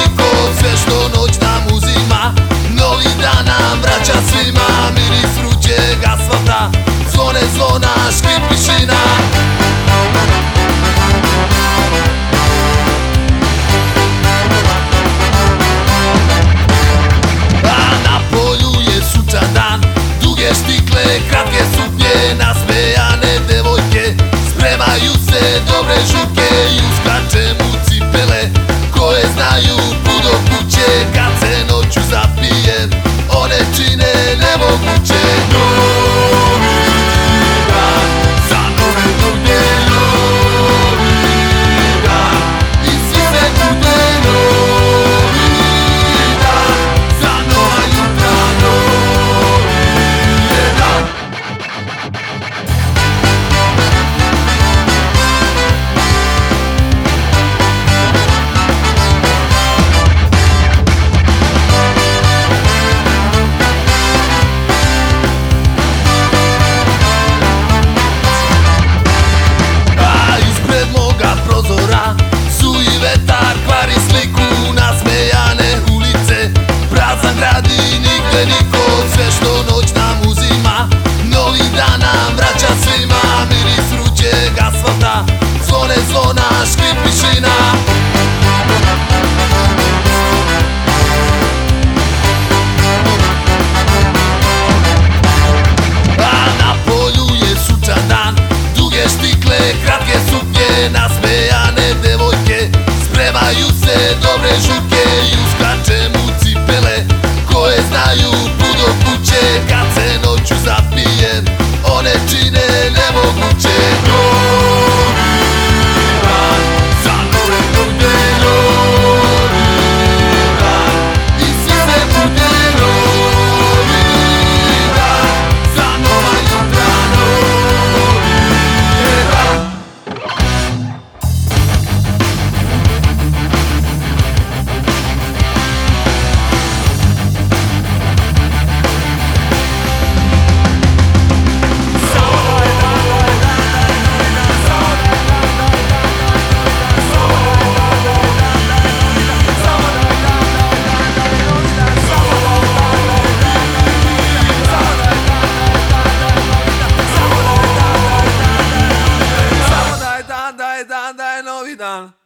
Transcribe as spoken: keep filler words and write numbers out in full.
niko, sve što noć nam uzima. Novi dan nam vraća svima, miris vrućeg asfalta, zvone zvona, škrip tišina. A na polju je sunčan dan, duge štikle, kratke suknje, nasmejane devojke, spremaju se dobre žurke i uskačem u cipele koje znaju put do kuće. Kad se noću zapijem, one čine nemoguće. Novi dan, za nove godine, novi dan, i svi se bude. Novi dan, za nova jutra, novi je dan. Suji vetar, kvari sliku, nasmejane ulice, prazan grad i nigde niko, sve što noć nam uzima. Novi dan nam vraća svima, miris vrućeg asfalta, zvone zvona, škrip tišina. A na polju je sunčan dan, duge štikle, kratke suknje, nasmejane devojke, spremaju se dobre žurke i uskačem u cipele koje znaju put do kuće. Kad se noću zapijem, one čine nemoguće. Novi dan, za nove godine, novi dan, i svi se bude. Novi dan, za nova jutra, novi je dan. Daj, daj, daj, novi dan.